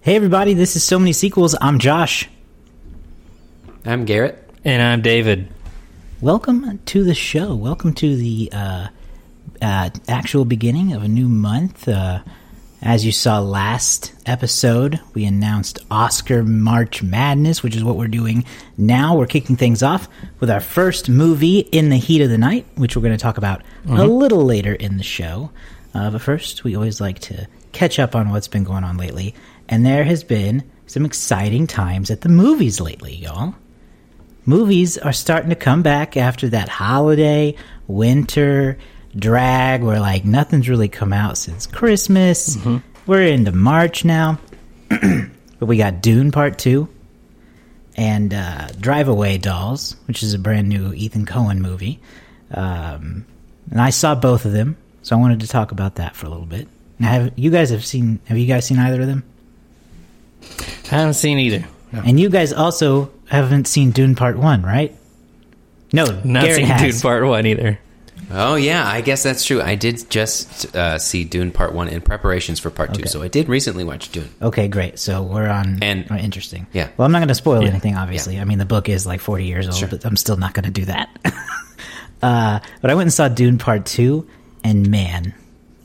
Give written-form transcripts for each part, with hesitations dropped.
Hey everybody, this is So Many Sequels. I'm Josh. I'm Garrett. And I'm David. Welcome to the show. Welcome to the actual beginning of a new month. As you saw last episode, we announced Oscar March Madness, which is what we're doing now. We're kicking things off with our first movie, In the Heat of the Night, which we're going to talk about a little later in the show. But first, we always like to catch up on what's been going on lately. And there has been some exciting times at the movies lately, y'all. Movies are starting to come back after that holiday, winter drag where like nothing's really come out since Christmas. We're into March now. But we got Dune Part 2 and Drive Away Dolls, which is a brand new Ethan Coen movie. And I saw both of them, so I wanted to talk about that for a little bit. Now, have you guys seen either of them? I haven't seen either. No. And you guys also haven't seen Dune Part 1, right? No, not Garrett seen has. Dune Part 1 either. Oh, yeah, I guess that's true. I did just see Dune Part 1 in preparations for Part 2, so I did recently watch Dune. Okay, great. So we're on... And interesting. Yeah. Well, I'm not going to spoil anything, obviously. I mean, the book is like 40 years old, Sure. but I'm still not going to do that. But I went and saw Dune Part 2, and man...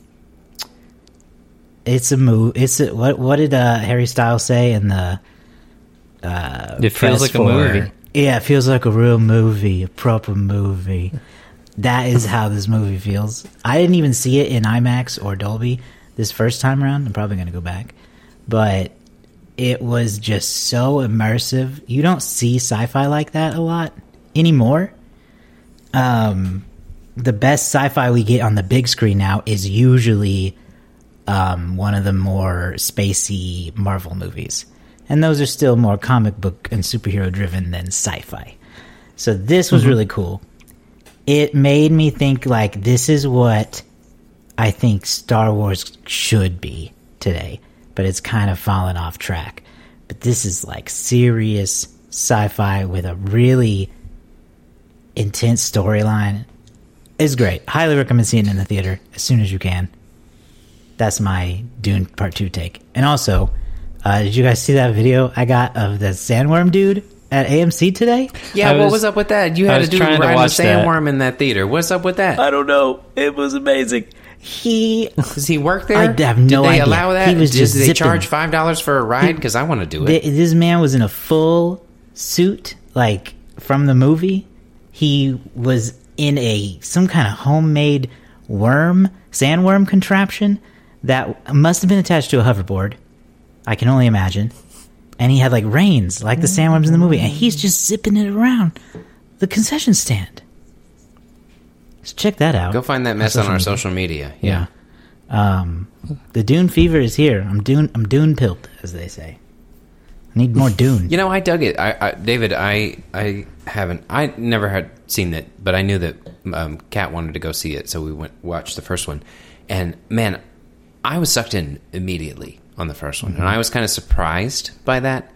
It's a movie. What did Harry Styles say in the... it feels like a movie. Yeah, it feels like a real movie, a proper movie. That is how this movie feels. I didn't even see it in IMAX or Dolby this first time around. I'm probably going to go back. But it was just so immersive. You don't see sci-fi like that a lot anymore. The best sci-fi we get on the big screen now is usually one of the more spacey Marvel movies. And those are still more comic book and superhero driven than sci-fi. So this was really cool. It made me think, like, this is what I think Star Wars should be today. But it's kind of fallen off track. But this is, like, serious sci-fi with a really intense storyline. It's great. Highly recommend seeing it in the theater as soon as you can. That's my Dune Part 2 take. And also, did you guys see that video I got of the sandworm dude at AMC today? Yeah, what was up with that? You had to do riding a sandworm in that theater. What's up with that? I don't know. It was amazing. Does he work there? I have no idea. Did they allow that? He was Did just they zipping. charge $5 for a ride? Because I want to do it. This man was in a full suit, like, from the movie. He was in some kind of homemade sandworm contraption that must have been attached to a hoverboard. I can only imagine. And he had, like, reins, like the sandworms in the movie. And he's just zipping it around the concession stand. So check that out. Go find that mess on our social media. Yeah. The Dune fever is here. I'm Dune pilled, as they say. I need more Dune. You know, I dug it. David, I haven't. I never had seen it, but I knew that Kat wanted to go see it, so we watched the first one. And, man, I was sucked in immediately on the first one, and I was kind of surprised by that.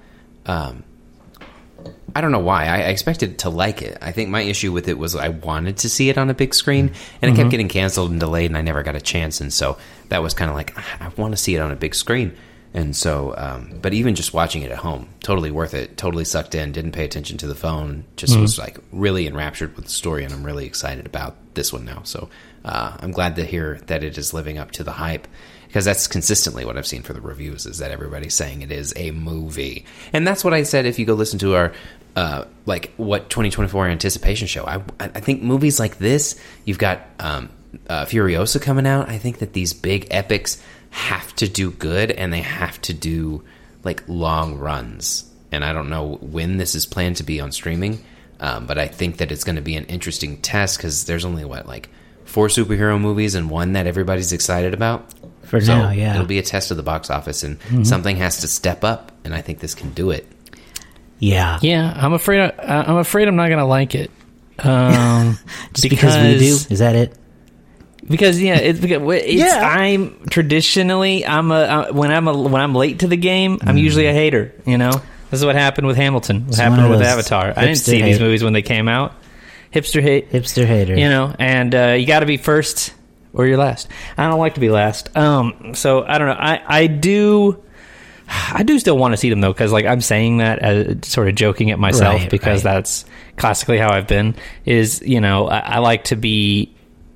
I don't know why. I expected to like it. I think my issue with it was I wanted to see it on a big screen, and it kept getting canceled and delayed, and I never got a chance, and so that was kind of like, I want to see it on a big screen. And so, but even just watching it at home, totally worth it, totally sucked in, didn't pay attention to the phone, just was like really enraptured with the story, and I'm really excited about this one now. So I'm glad to hear that it is living up to the hype, because that's consistently what I've seen for the reviews, is that everybody's saying it is a movie. And that's what I said if you go listen to our, like, what 2024 anticipation show. I think movies like this, you've got Furiosa coming out. I think that these big epics have to do good, and they have to do, like, long runs. And I don't know when this is planned to be on streaming, but I think that it's going to be an interesting test, because there's only, 4 superhero movies and one that everybody's excited about? For now, yeah. It'll be a test of the box office, and something has to step up, and I think this can do it. Yeah. Yeah, I'm afraid I'm not going to like it. Just because we do? Is that it? Because I'm traditionally when I'm late to the game, I'm usually a hater. You know, this is what happened with Hamilton. What happened with Avatar? I didn't see these movies when they came out. Hipster hater. You know, and you got to be first or you're last. I don't like to be last. So I don't know. I do. I do still want to see them though, because like I'm saying that as sort of joking at myself, because that's classically how I've been. Is I like to be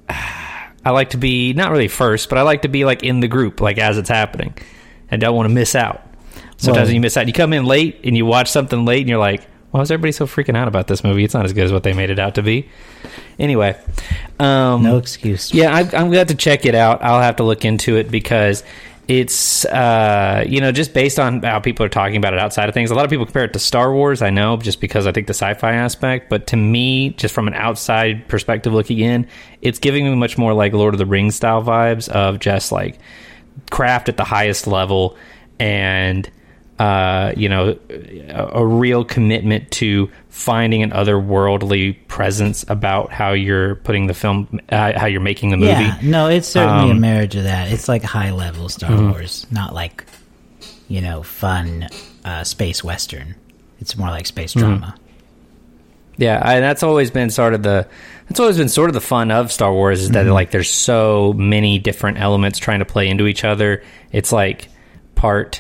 not really first, but I like to be like in the group, like as it's happening. I don't want to miss out. Sometimes you miss out. You come in late and you watch something late, and you're like, "Why is everybody so freaking out about this movie? It's not as good as what they made it out to be." Anyway, no excuse. Yeah, I'm going to have to check it out. I'll have to look into it because it's just based on how people are talking about it outside of things. A lot of people compare it to Star Wars, I know, just because I think the sci-fi aspect, but to me, just from an outside perspective looking in, it's giving me much more like Lord of the Rings style vibes of just like craft at the highest level, and a real commitment to finding an otherworldly presence about how you're putting the film, how you're making the movie. Yeah, no, it's certainly a marriage of that. It's like high level Star Wars, not like fun space western. It's more like space drama. Yeah, and that's always been sort of the fun of Star Wars, is that like there's so many different elements trying to play into each other. It's like part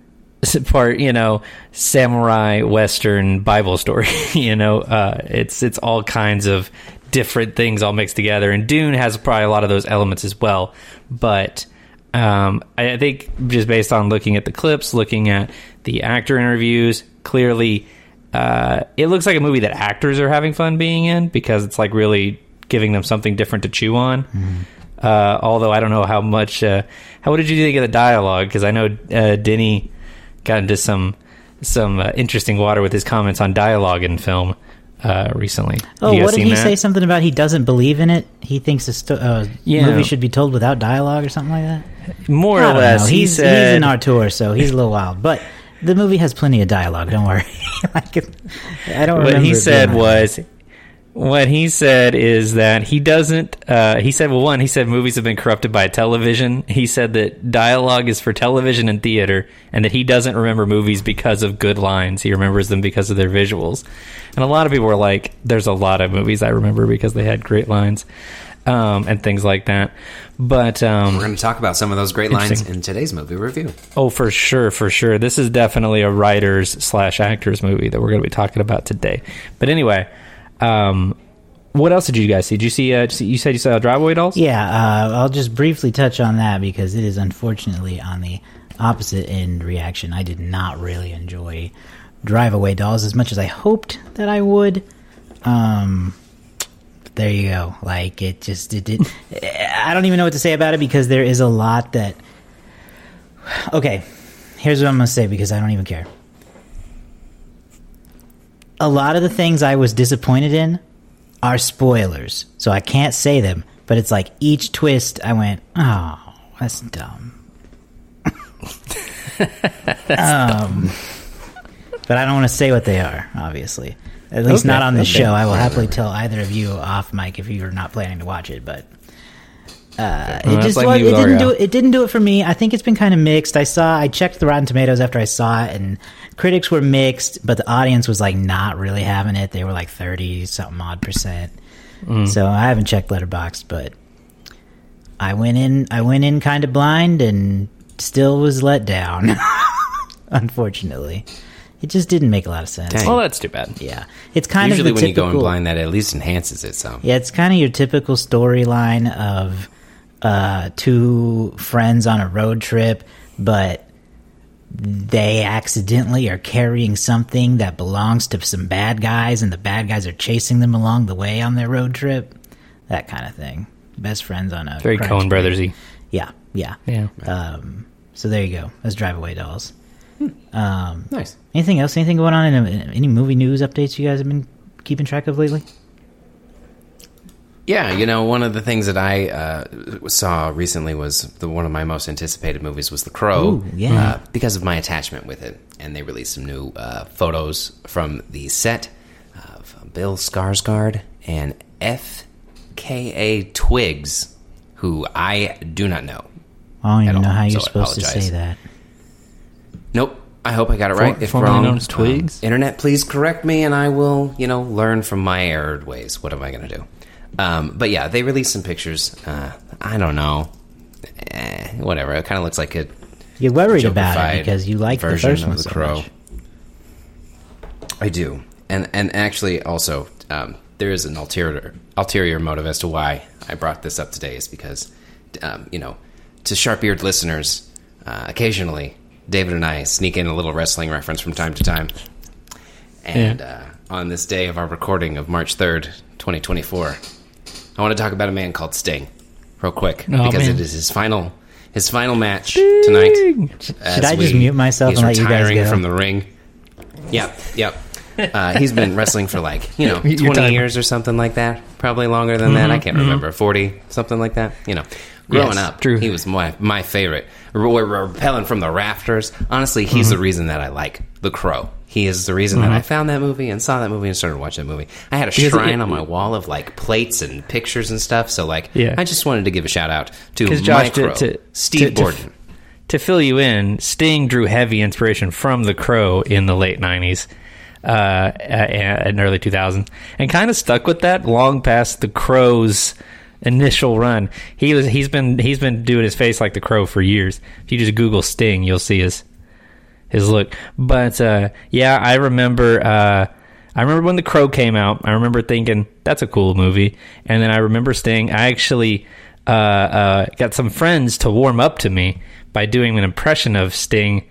samurai western Bible story. It's all kinds of different things all mixed together, and Dune has probably a lot of those elements as well. But I think just based on looking at the clips, looking at the actor interviews, clearly it looks like a movie that actors are having fun being in, because it's like really giving them something different to chew on. Although I don't know how much what did you think of the dialogue, because I know Denny got into some interesting water with his comments on dialogue in film recently. Oh, what did he say? Something about he doesn't believe in it? He thinks a movie should be told without dialogue or something like that? More or less. He's an auteur, so he's a little wild. But the movie has plenty of dialogue, don't worry. I don't remember. What he said is that he doesn't... he said movies have been corrupted by television. He said that dialogue is for television and theater, and that he doesn't remember movies because of good lines. He remembers them because of their visuals. And a lot of people were like, there's a lot of movies I remember because they had great lines and things like that. But we're going to talk about some of those great lines in today's movie review. Oh, for sure. This is definitely a writers/actors movie that we're going to be talking about today. But anyway... what else did you guys see? Did you see? You said you saw Drive-Away Dolls? Yeah, I'll just briefly touch on that because it is unfortunately on the opposite end reaction. I did not really enjoy Drive-Away Dolls as much as I hoped that I would. There you go. Like it did. I don't even know what to say about it because there is a lot that. Okay, here's what I'm going to say because I don't even care. A lot of the things I was disappointed in are spoilers, so I can't say them. But it's like each twist, I went, "Oh, that's dumb." Dumb. But I don't want to say what they are. Obviously, at least not on this show. I will happily tell either of you off mic if you're not planning to watch it. But it didn't do it for me. I think it's been kind of mixed. I checked the Rotten Tomatoes after I saw it, and critics were mixed, but the audience was like not really having it. They were like 30-something-odd%. So I haven't checked Letterboxd, but I went in kind of blind and still was let down. Unfortunately, it just didn't make a lot of sense. Dang. Well, that's too bad. Yeah, it's kind usually of when you go in blind, that at least enhances it. So yeah, it's kind of your typical storyline of two friends on a road trip, but they accidentally are carrying something that belongs to some bad guys, and the bad guys are chasing them along the way on their road trip. That kind of thing. Best friends on a very Coen Brothers-y. Yeah. So there you go. That's Drive-Away Dolls. Nice. Anything else? Anything going on in any movie news updates you guys have been keeping track of lately? Yeah, one of the things that I saw recently was one of my most anticipated movies was The Crow. Ooh, because of my attachment with it. And they released some new photos from the set of Bill Skarsgård and F.K.A. Twigs, who I do not know. I don't even know how you're supposed to say that. Nope. I hope I got it right. If wrong, known as Twigs? Internet, please correct me, and I will, learn from my erred ways. What am I going to do? But yeah, they released some pictures. I don't know. Whatever. It kind of looks like You're worried about it because you like the first one so much. I do. And actually, also, there is an ulterior motive as to why I brought this up today is because, to sharp-eared listeners, occasionally, David and I sneak in a little wrestling reference from time to time. And on this day of our recording of March 3rd, 2024, I want to talk about a man called Sting, real quick, because it is his final match tonight. Should I just mute myself and let you guys go? He's retiring from the ring. Yep. He's been wrestling for 20 years or something like that. Probably longer than that. I can't remember. 40, something like that. Growing up, he was my favorite. We're rappelling from the rafters. Honestly, he's the reason that I like The Crow. He is the reason that I found that movie and saw that movie and started watching that movie. I had a shrine on my wall of plates and pictures and stuff. So I just wanted to give a shout out to my Crow, Steve Borden. To fill you in, Sting drew heavy inspiration from The Crow in the late 90s. And early 2000s, and kind of stuck with that long past The Crow's initial run. He's been doing his face like The Crow for years. If you just Google Sting, you'll see his look. But I remember when The Crow came out. I remember thinking that's a cool movie, and then I remember Sting. I actually got some friends to warm up to me by doing an impression of Sting.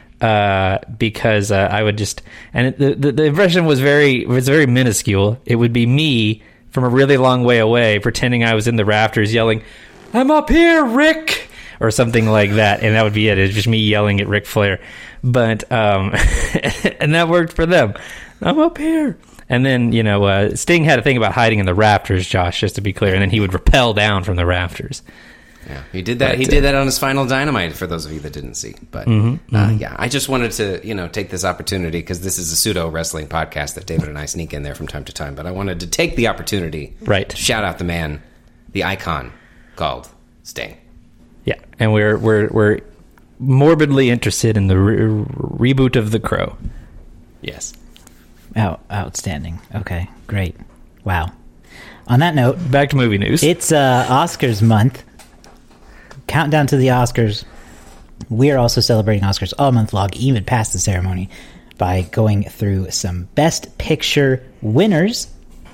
Because I would just, and the impression was very minuscule. It would be me from a really long way away, pretending I was in the rafters, yelling, "I'm up here, Rick," or something like that, and that would be it. It's just me yelling at Ric Flair, but and that worked for them. I'm up here, and then Sting had a thing about hiding in the rafters, Josh, just to be clear, and then he would rappel down from the rafters. Yeah, he did that. He did that on his final Dynamite. For those of you that didn't see, but I just wanted to take this opportunity because this is a pseudo wrestling podcast that David and I sneak in there from time to time. But I wanted to take the opportunity, to shout out the man, the icon called Sting. Yeah, and we're morbidly interested in the reboot of The Crow. Yes. Outstanding. Okay, great. Wow. On that note, back to movie news. It's Oscars month. Countdown to the Oscars. We are also celebrating Oscars all month long, even past the ceremony, by going through some Best Picture winners.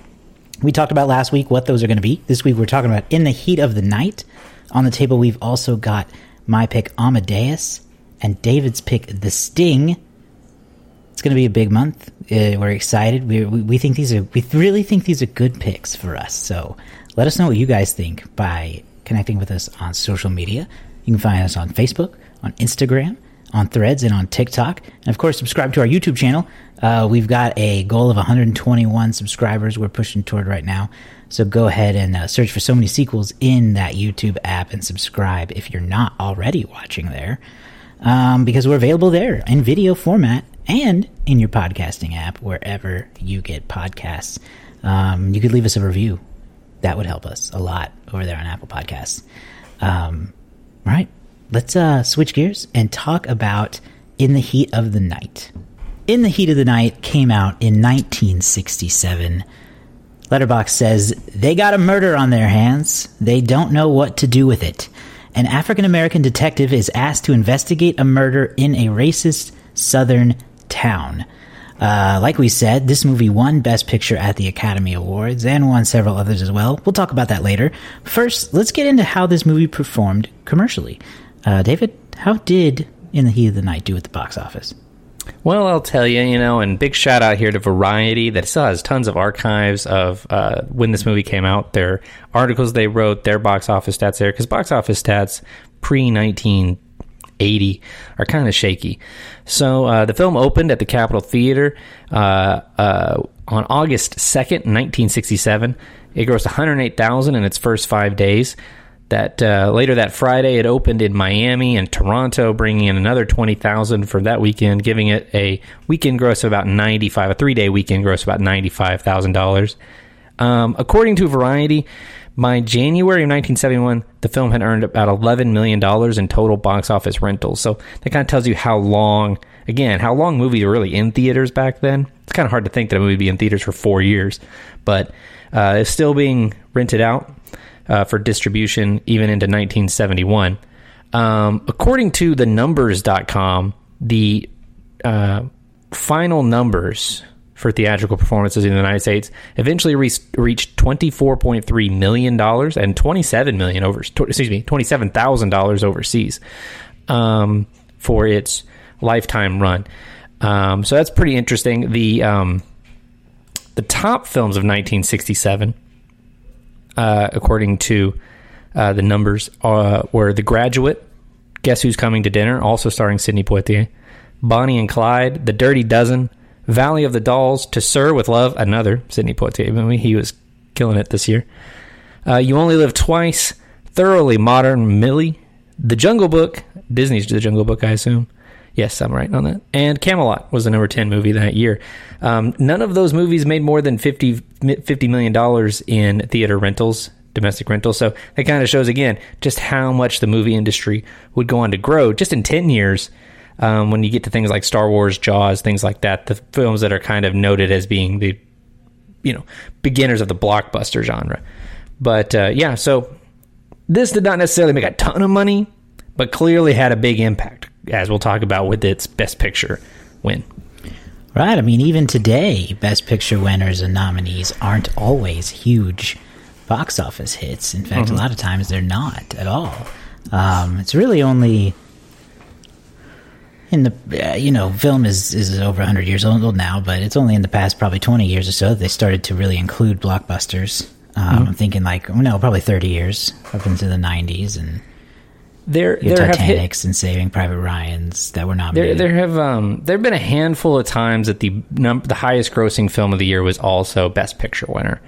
We talked about last week what those are going to be. This week we're talking about In the Heat of the Night. On the table we've also got my pick Amadeus and David's pick The Sting. It's going to be a big month. We're excited. We really think these are good picks for us. So let us know what you guys think by connecting with us on social media. You can find us on Facebook, on Instagram, on Threads, and on TikTok. And of course, subscribe to our YouTube channel. We've got a goal of 121 subscribers we're pushing toward right now. So go ahead and search for So Many Sequels in that YouTube app and subscribe if you're not already watching there. Because we're available there in video format and in your podcasting app, wherever you get podcasts. You could leave us a review. That would help us a lot over there on Apple Podcasts. All right, let's switch gears and talk about In the Heat of the Night. In the Heat of the Night came out in 1967. Letterboxd says, they got a murder on their hands. They don't know what to do with it. An African-American detective is asked to investigate a murder in a racist southern town. Like we said, this movie won Best Picture at the Academy Awards and won several others as well. We'll talk about that later. First, let's get into how this movie performed commercially. David, how did In the Heat of the Night do at the box office? Well, I'll tell you, and big shout out here to Variety that still has tons of archives of when this movie came out, their articles they wrote, their box office stats there, because box office stats pre-1980 are kind of shaky. So the film opened at the Capitol Theater on August 2nd, 1967. It grossed $108,000 in its first 5 days. That later that Friday, it opened in Miami and Toronto, bringing in another $20,000 for that weekend, giving it a weekend gross of about a 3-day weekend gross of about $95,000. According to Variety, by January of 1971, the film had earned about $11 million in total box office rentals. So that kind of tells you how long movies were really in theaters back then. It's kind of hard to think that a movie would be in theaters for 4 years, but it's still being rented out for distribution even into 1971. According to thenumbers.com, the final numbers for theatrical performances in the United States eventually reached $24.3 million and $27,000 overseas for its lifetime run. So that's pretty interesting. The top films of 1967, according to the numbers, were The Graduate, Guess Who's Coming to Dinner, also starring Sidney Poitier, Bonnie and Clyde, The Dirty Dozen, Valley of the Dolls, To Sir with Love, another Sidney Poitier movie. He was killing it this year. You Only Live Twice, Thoroughly Modern Millie, The Jungle Book, Disney's The Jungle Book, I assume. Yes, I'm right on that. And Camelot was the number 10 movie that year. None of those movies made more than $50 million in theater rentals, domestic rentals. So that kind of shows, again, just how much the movie industry would go on to grow just in 10 years. When you get to things like Star Wars, Jaws, things like that, the films that are kind of noted as being the, beginners of the blockbuster genre. But yeah, so this did not necessarily make a ton of money, but clearly had a big impact, as we'll talk about with its Best Picture win. Right. I mean, even today, Best Picture winners and nominees aren't always huge box office hits. In fact, a lot of times they're not at all. It's really only... in the film is over 100 years old now, but it's only in the past probably 20 years or so that they started to really include blockbusters. I'm thinking probably 30 years up into the 90s, and there Titanics and Saving Private Ryan's that were nominated. There have been a handful of times that the highest grossing film of the year was also Best Picture winner.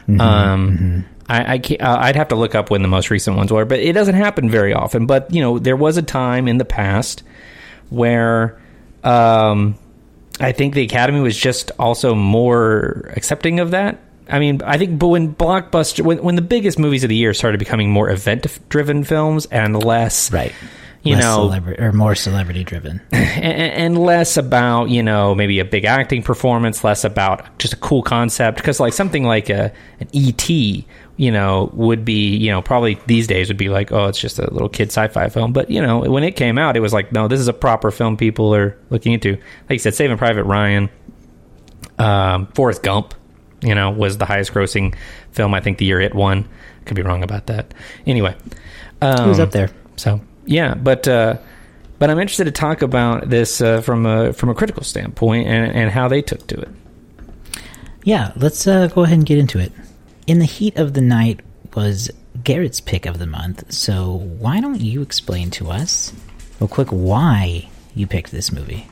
I'd have to look up when the most recent ones were, but it doesn't happen very often. But there was a time in the past where I think the Academy was just also more accepting of that. I mean, I think when when the biggest movies of the year started becoming more event-driven films and less, more celebrity-driven, and less about maybe a big acting performance, less about just a cool concept, because something like an E.T. would be, probably these days would be like, oh, it's just a little kid sci-fi film. But, when it came out, it was like, no, this is a proper film people are looking into. Like you said, Saving Private Ryan, Forrest Gump, was the highest grossing film, I think, the year it won. Could be wrong about that. Anyway. It was up there. So, yeah, but I'm interested to talk about this from a critical standpoint and how they took to it. Yeah, let's go ahead and get into it. In the Heat of the Night was Garrett's pick of the month, so why don't you explain to us real quick why you picked this movie?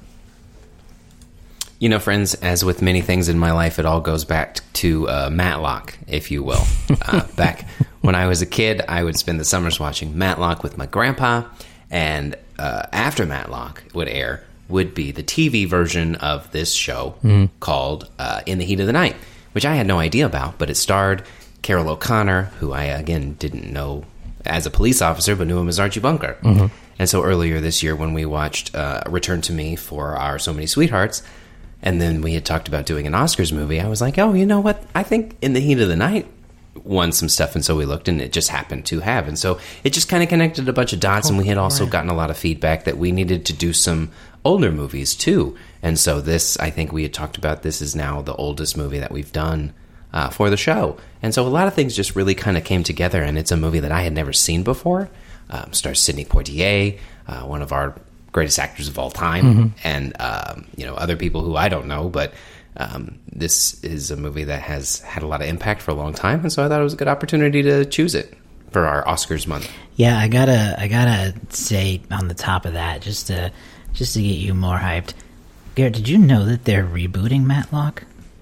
Friends, as with many things in my life, it all goes back to Matlock, if you will. Back when I was a kid, I would spend the summers watching Matlock with my grandpa, and after Matlock would air would be the TV version of this show called In the Heat of the Night, which I had no idea about, but it starred Carol O'Connor, who I, again, didn't know as a police officer, but knew him as Archie Bunker. And so earlier this year when we watched Return to Me for our So Many Sweethearts, and then we had talked about doing an Oscars movie, I was like, oh, you know what? I think In the Heat of the Night won some stuff, and so we looked, and it just happened to have. And so it just kind of connected a bunch of dots, and we had also gotten a lot of feedback that we needed to do some older movies, too. And so this, I think we had talked about, this is now the oldest movie that we've done for the show. And so a lot of things just really kind of came together, and it's a movie that I had never seen before. Stars Sidney Poitier, one of our greatest actors of all time, and other people who I don't know, but this is a movie that has had a lot of impact for a long time, and so I thought it was a good opportunity to choose it for our Oscars month. Yeah, I gotta say on the top of that, just to get you more hyped, Garrett, did you know that they're rebooting Matlock?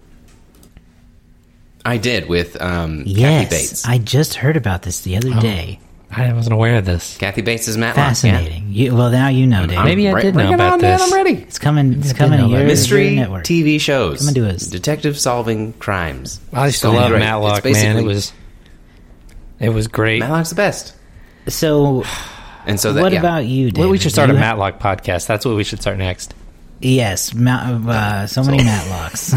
I did, with Kathy Bates. I just heard about this the other day. I wasn't aware of this. Kathy Bates is Matlock. Fascinating. Yeah. Well, now you know, Dave. Maybe I did know about this. Man, I'm ready. It's coming to your mystery network. TV shows. Coming to us. Detective solving crimes. I used to love Matlock, man. It was great. Matlock's the best. So, what about you, Dave? Well, we should start a Matlock podcast. That's what we should start next. Yes, so many Matlocks.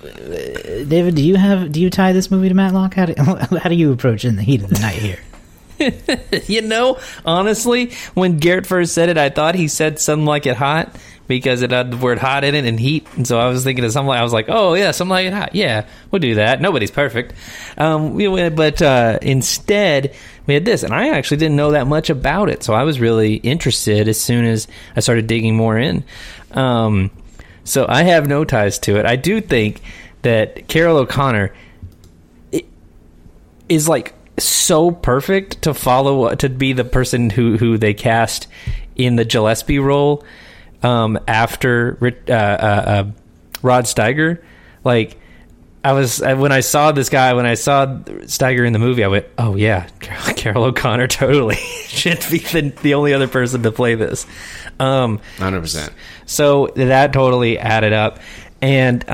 David, do you tie this movie to Matlock? How do you approach In the Heat of the Night here? You know, honestly, when Garrett first said it, I thought he said something like it hot because it had the word hot in it and heat. And so I was thinking of something like, I was like, oh, yeah, something like it hot. Yeah, we'll do that. Nobody's perfect. But instead, we had this. And I actually didn't know that much about it. So I was really interested as soon as I started digging more in. So I have no ties to it. I do think that Carol O'Connor is like so perfect to follow, to be the person who they cast in the Gillespie role after Rod Steiger. Like, when I saw Steiger in the movie, I went, oh yeah, Carol O'Connor totally should be the only other person to play this. 100%. So that totally added up. And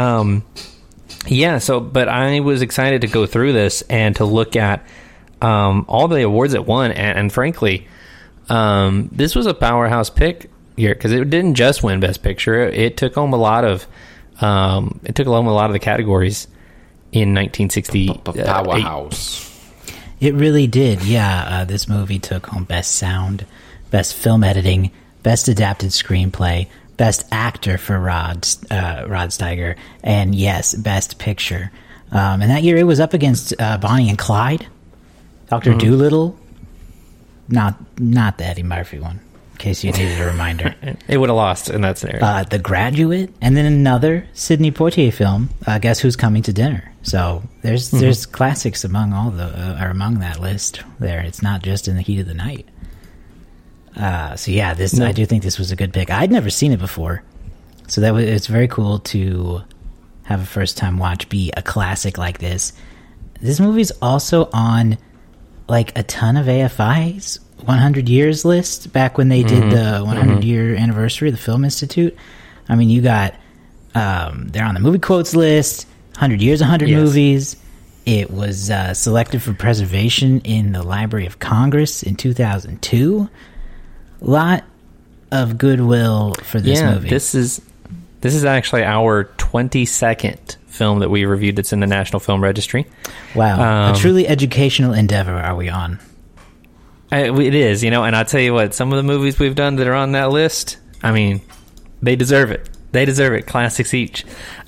but I was excited to go through this and to look at all the awards it won, and frankly, this was a powerhouse pick here because it didn't just win Best Picture. It took home a lot of the categories in 1960. Powerhouse. It really did. Yeah, this movie took home Best Sound, Best Film Editing, Best Adapted Screenplay, Best Actor for Rod Steiger, and yes, Best Picture. And that year it was up against Bonnie and Clyde, Dr. Dolittle, not the Eddie Murphy one, in case you needed a reminder. It would have lost in that scenario. The Graduate, and then another Sidney Poitier film, Guess Who's Coming to Dinner. So there's classics among among that list there. It's not just In the Heat of the Night. I do think this was a good pick. I'd never seen it before, so it's very cool to have a first time watch be a classic like this. This movie's also on like a ton of AFI's 100 years list back when they did the 100 year anniversary of the Film Institute. I mean, you got they're on the movie quotes list, 100 years, 100 movies. It was selected for preservation in the Library of Congress in 2002. Lot of goodwill for this movie. This is actually our 22nd film that we reviewed that's in the National Film Registry. Wow. A truly educational endeavor are we on. It is, and I'll tell you what, some of the movies we've done that are on that list, I mean, they deserve it. They deserve it. Classics each.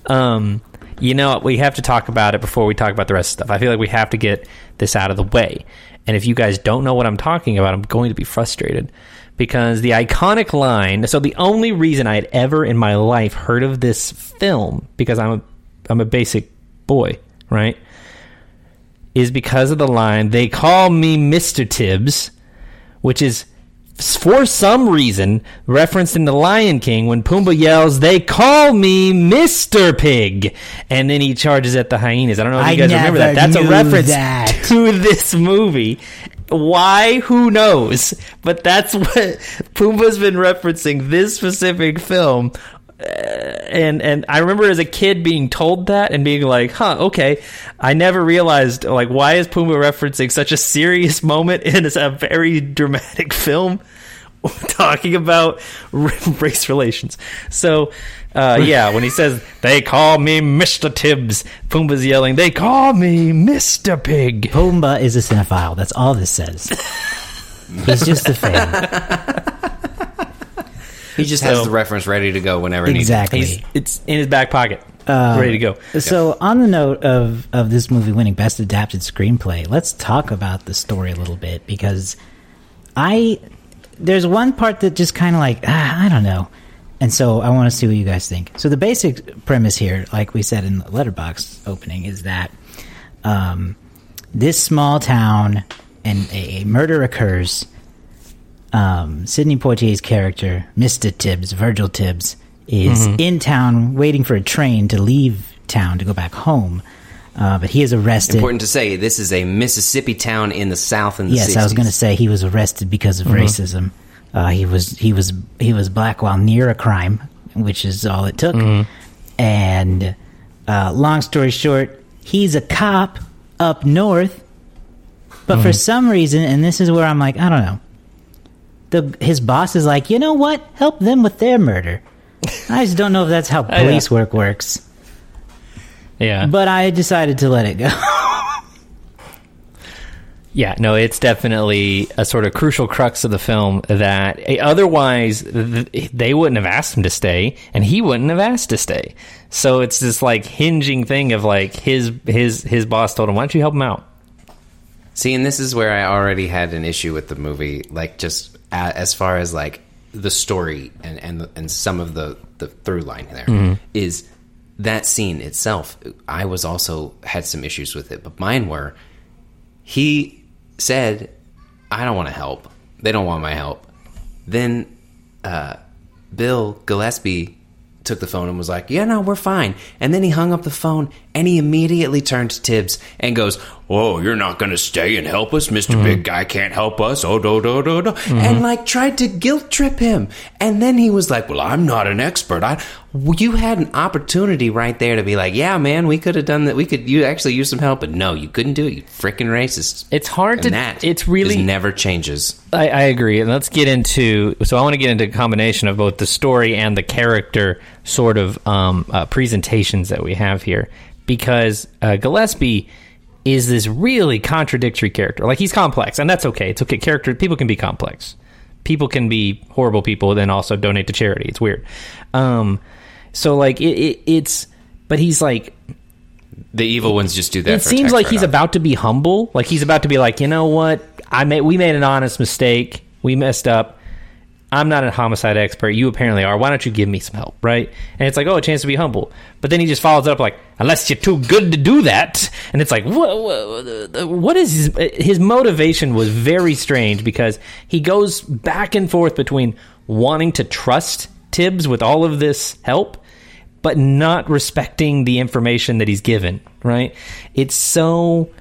We have to talk about it before we talk about the rest of the stuff. I feel like we have to get this out of the way. And if you guys don't know what I'm talking about, I'm going to be frustrated. Because the iconic line... So the only reason I had ever in my life heard of this film, because I'm a basic boy, right, is because of the line, "They call me Mr. Tibbs," which is, for some reason, referenced in The Lion King when Pumbaa yells, "They call me Mr. Pig," and then he charges at the hyenas. I don't know if you guys remember that. That's a reference to this movie. Why? Who knows? But that's what Pumbaa's been referencing, this specific film. And I remember as a kid being told that and being like, okay. I never realized, like, why is Pumbaa referencing such a serious moment in a very dramatic film talking about race relations? So, when he says, "They call me Mr. Tibbs," Pumbaa's yelling, "They call me Mr. Pig." Pumbaa is a cinephile. That's all this says. He's just a fan. He just has the reference ready to go whenever needed. Exactly. It's in his back pocket, ready to go. So, on the note of this movie winning Best Adapted Screenplay, let's talk about the story a little bit, because there's one part that just kind of like, I don't know. And so I want to see what you guys think. So the basic premise here, like we said in the Letterboxd opening, is that this small town and a murder occurs. Sidney Poitier's character, Mr. Tibbs, Virgil Tibbs, is in town waiting for a train to leave town to go back home. But he is arrested. Important to say, this is a Mississippi town in the South in the 60s. Yes, I was going to say he was arrested because of racism. He was black while near a crime, which is all it took. And long story short, he's a cop up north, but for some reason, and this is where I'm like, I don't know, his boss is like, you know what? Help them with their murder. I just don't know if that's how police work works. Yeah. But I decided to let it go. Yeah, no, it's definitely a sort of crucial crux of the film that otherwise they wouldn't have asked him to stay, and he wouldn't have asked to stay. So it's this like hinging thing of like his boss told him, "Why don't you help him out?" See, and this is where I already had an issue with the movie, like just as far as like the story and some of the through line there is that scene itself. I was also had some issues with it, but mine were he said, I don't want to help. They don't want my help. Then Bill Gillespie took the phone and was like, yeah, no, we're fine. And then he hung up the phone and he immediately turned to Tibbs and goes, oh, you're not going to stay and help us? Mr. Big Guy can't help us. Oh, do. And like tried to guilt trip him. And then he was like, well, I'm not an expert. You had an opportunity right there to be like, yeah, man, we could have done that. You actually use some help. But no, you couldn't do it. You freaking racist. It's hard it's really never changes. I agree. And let's get into, so I want to get into a combination of both the story and the character sort of presentations that we have here. Because Gillespie is this really contradictory character. Like, he's complex, and that's okay. It's okay. People can be complex. People can be horrible people, then also donate to charity. It's weird. So, like, it's... But he's, like... The evil ones just do that. It seems like he's about to be humble. Like, he's about to be like, you know what? We made an honest mistake. We messed up. I'm not a homicide expert. You apparently are. Why don't you give me some help, right? And it's like, oh, a chance to be humble. But then he just follows it up like, unless you're too good to do that. And it's like, what is his motivation was very strange, because he goes back and forth between wanting to trust Tibbs with all of this help, but not respecting the information that he's given, right? It's almost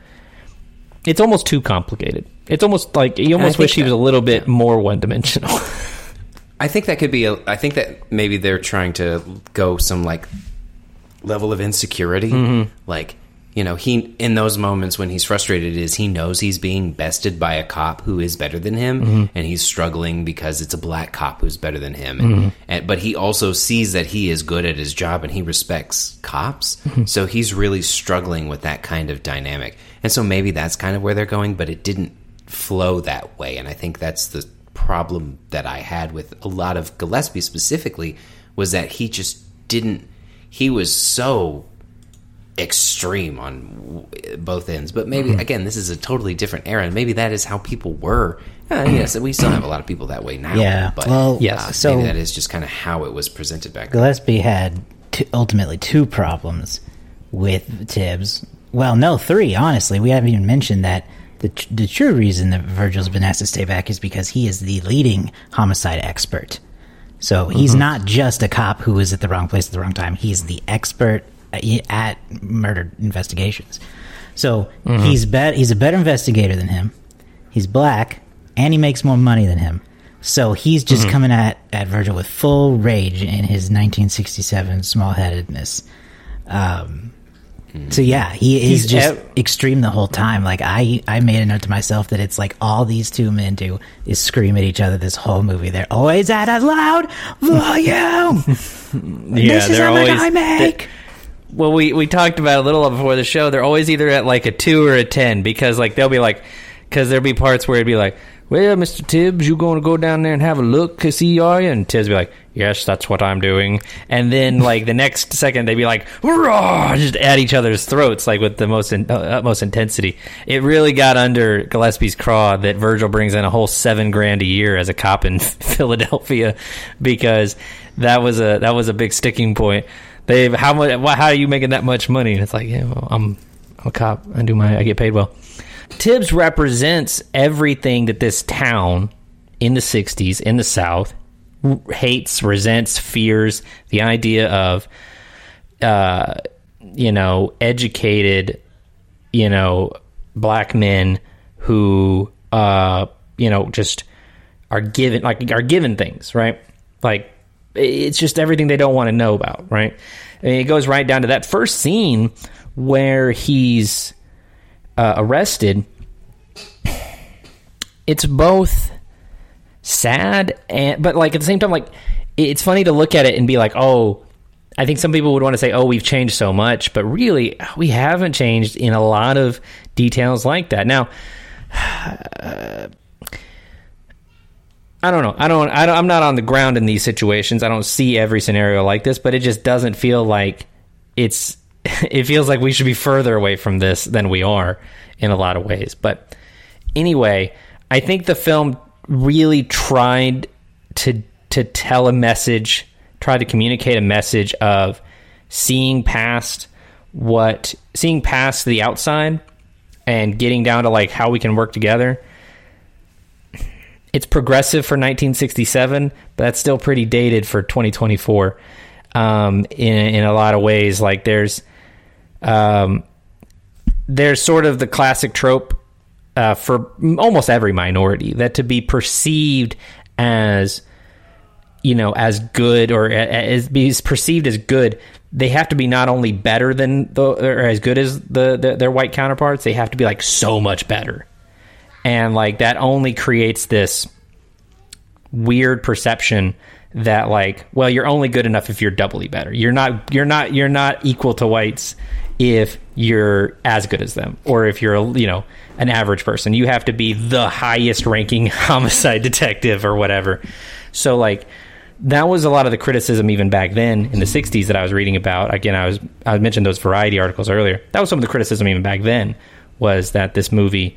too complicated. It's almost like you almost wish he was a little bit more one-dimensional. I think that could be I think that maybe they're trying to go some like level of insecurity. Like, you know, he in those moments when he's frustrated he knows he's being bested by a cop who is better than him, and he's struggling because it's a black cop who's better than him. But he also sees that he is good at his job and he respects cops. So he's really struggling with that kind of dynamic. And so maybe that's kind of where they're going, but it didn't flow that way. And I think that's the problem that I had with a lot of Gillespie specifically, was that he just didn't, he was so extreme on both ends. But maybe again, this is a totally different era, and maybe that is how people were. Yes, we still have a lot of people that way now. Yeah, but well, yes. So maybe that is just kind of how it was presented back then. Gillespie had ultimately two problems with Tibbs. Well, no, three, honestly. We haven't even mentioned that the true reason that Virgil's been asked to stay back is because he is the leading homicide expert. So he's not just a cop who is at the wrong place at the wrong time. He's the expert at murder investigations. So he's a better investigator than him. He's black, and he makes more money than him. So he's just coming at Virgil with full rage in his 1967 small-headedness. So yeah, he's just extreme the whole time. Like I made a note to myself that it's like all these two men do is scream at each other this whole movie. They're always at a loud volume. This is how much I make. Well, we talked about it a little before the show. They're always either at like a 2 or a 10, because like they'll be like, because there'll be parts where it'd be like, well, Mr. Tibbs, you going to go down there and have a look, see, are you? And Tibbs be like, yes, that's what I'm doing. And then, like, the next second, they'd be like, raw, just at each other's throats, like, with the utmost intensity. It really got under Gillespie's craw that Virgil brings in a whole $7,000 a year as a cop in Philadelphia, because that was a big sticking point. How are you making that much money? And it's like, yeah, well, I'm a cop. I get paid well. Tibbs represents everything that this town in the 60s in the South hates, resents, fears. The idea of, educated, black men who, just are given things, right? Like, it's just everything they don't want to know about, right? I mean, it goes right down to that first scene where he's arrested. It's both sad but like at the same time, like, it's funny to look at it and be like, oh, I think some people would want to say, oh, we've changed so much, but really we haven't changed in a lot of details like that. Now, I don't know. I'm not on the ground in these situations. I don't see every scenario like this, but it just doesn't feel like it feels like we should be further away from this than we are in a lot of ways. But anyway, I think the film really tried to tell a message, tried to communicate a message of seeing past the outside and getting down to like how we can work together. It's progressive for 1967, but that's still pretty dated for 2024 in a lot of ways. Like there's sort of the classic trope for almost every minority that to be perceived as, you know, as good or as be perceived as good, they have to be not only better than or as good as their white counterparts, they have to be like so much better. And like that only creates this weird perception that like, well, you're only good enough if you're doubly better. You're not equal to whites if you're as good as them, or if you're an average person. You have to be the highest ranking homicide detective or whatever. So like that was a lot of the criticism even back then in the 60s that I was reading about. Again, I mentioned those Variety articles earlier. That was some of the criticism even back then, was that this movie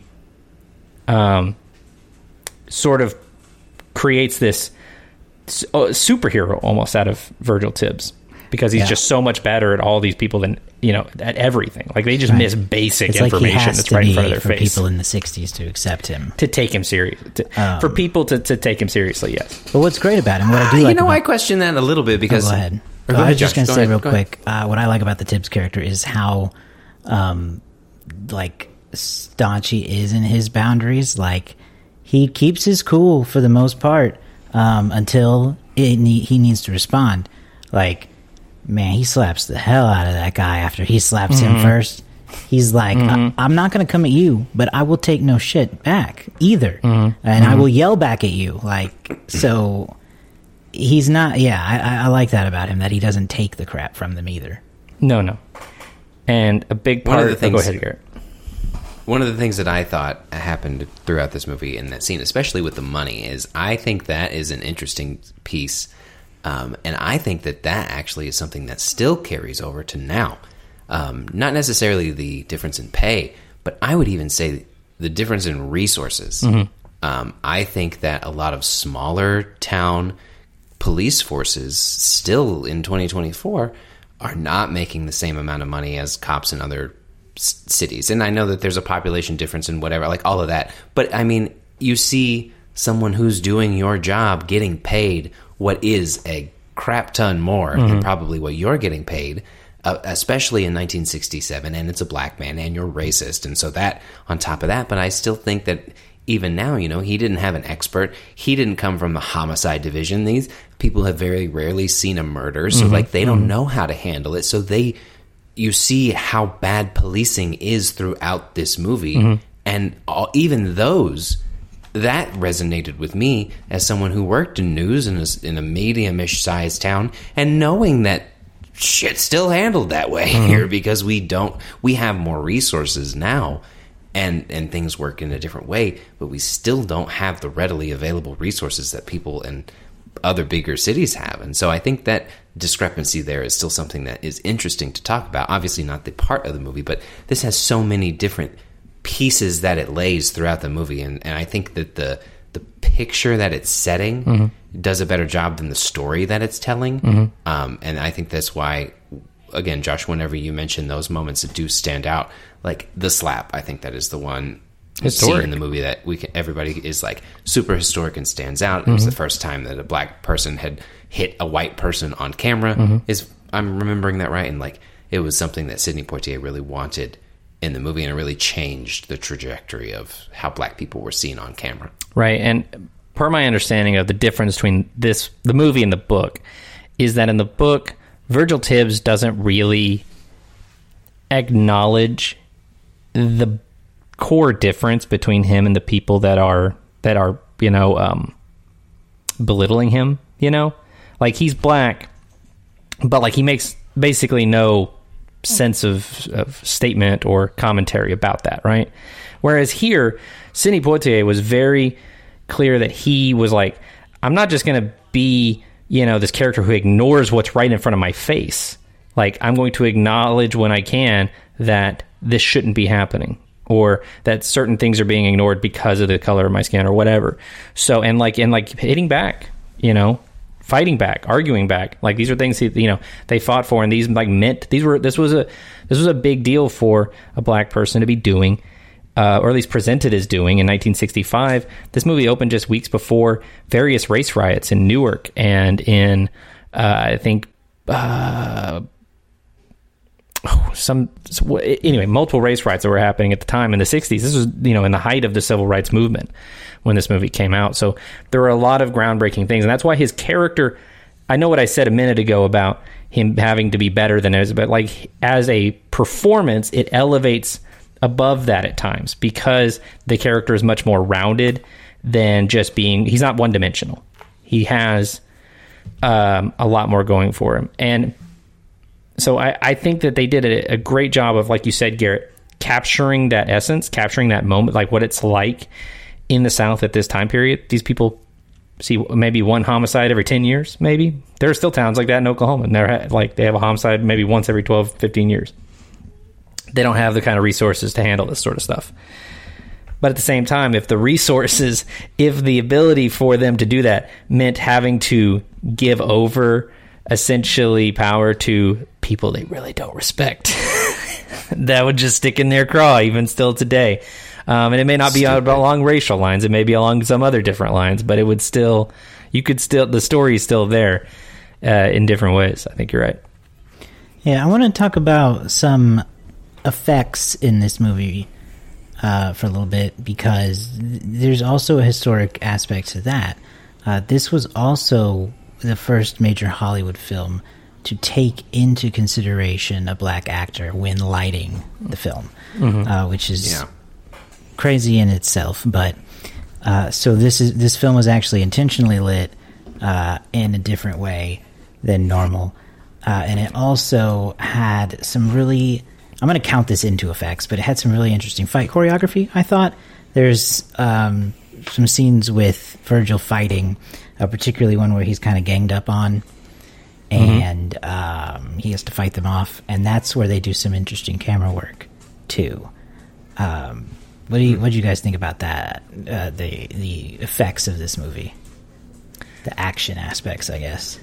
sort of creates this superhero almost out of Virgil Tibbs, because he's just so much better at all these people than, at everything. Like they just miss basic it's information like that's right in front of their for face. People in the 60s to accept him. To take him serious. For people to take him seriously, yes. But what's great about him, what I do like I question that a little bit because... go ahead. I was just going to say real quick, what I like about the Tibbs character is how, staunch he is in his boundaries. Like, he keeps his cool for the most part until he needs to respond. Like, man, he slaps the hell out of that guy after he slaps him first. He's like, I'm not going to come at you, but I will take no shit back either. And I will yell back at you. Like, so he's not, I like that about him, that he doesn't take the crap from them either. No. And a big part... go ahead, Garrett. One of the things that I thought happened throughout this movie in that scene, especially with the money, is I think that is an interesting piece. And I think that actually is something that still carries over to now. Not necessarily the difference in pay, but I would even say the difference in resources. I think that a lot of smaller town police forces still in 2024 are not making the same amount of money as cops in other cities. And I know that there's a population difference and whatever, like all of that. But I mean, you see someone who's doing your job getting paid what is a crap ton more than probably what you're getting paid, especially in 1967. And it's a black man and you're racist. And so that on top of that, but I still think that even now, he didn't have an expert. He didn't come from the homicide division. These people have very rarely seen a murder. So they don't know how to handle it. So you see how bad policing is throughout this movie. And even that resonated with me as someone who worked in news in a medium-ish sized town, and knowing that shit's still handled that way here because we have more resources now and things work in a different way, but we still don't have the readily available resources that people in other bigger cities have. And so I think that discrepancy there is still something that is interesting to talk about. Obviously not the part of the movie, but this has so many different pieces that it lays throughout the movie. And I think that the picture that it's setting does a better job than the story that it's telling. And I think that's why, again, Josh, whenever you mention those moments that do stand out, like the slap, I think that is the one scene in the movie that everybody is like super historic and stands out. It was the first time that a black person had hit a white person on camera. I'm remembering that right, and like it was something that Sidney Poitier really wanted in the movie, and it really changed the trajectory of how black people were seen on camera. Right, and per my understanding of the difference between the movie and the book, is that in the book, Virgil Tibbs doesn't really acknowledge the core difference between him and the people that are belittling him. Like, he's black, but like he makes basically no sense of statement or commentary about that, right? Whereas here, Sidney Poitier was very clear that he was like, I'm not just going to be, this character who ignores what's right in front of my face. Like, I'm going to acknowledge when I can that this shouldn't be happening, or that certain things are being ignored because of the color of my skin or whatever. So, and hitting back, fighting back, arguing back. Like, these are things they fought for, and these meant this was a big deal for a black person to be doing, or at least presented as doing in 1965. This movie opened just weeks before various race riots in Newark and in multiple race riots that were happening at the time in the 60s. This was, in the height of the civil rights movement when this movie came out. So there were a lot of groundbreaking things. And that's why his character, I know what I said a minute ago about him having to be better than others, but like as a performance, it elevates above that at times because the character is much more rounded than just being, he's not one dimensional. He has a lot more going for him. And so I think that they did a great job of, like you said, Garrett, capturing that essence, capturing that moment, like what it's like in the South at this time period. These people see maybe one homicide every 10 years, maybe. There are still towns like that in Oklahoma, and they have a homicide maybe once every 12, 15 years. They don't have the kind of resources to handle this sort of stuff. But at the same time, if the ability for them to do that meant having to give over essentially power to people they really don't respect, that would just stick in their craw even still today. And it may not be along racial lines, it may be along some other different lines, but it would still, the story is still there in different ways. I think you're right. Yeah, I want to talk about some effects in this movie for a little bit, because there's also a historic aspect to that. This was also the first major Hollywood film to take into consideration a black actor when lighting the film, which is crazy in itself. But so this film was actually intentionally lit in a different way than normal, and it also had some really, I'm going to count this into effects, but it had some really interesting fight choreography. I thought there's some scenes with Virgil fighting, particularly one where he's kind of ganged up on, and he has to fight them off, and that's where they do some interesting camera work too. What do you guys think about that? The effects of this movie, the action aspects, I guess.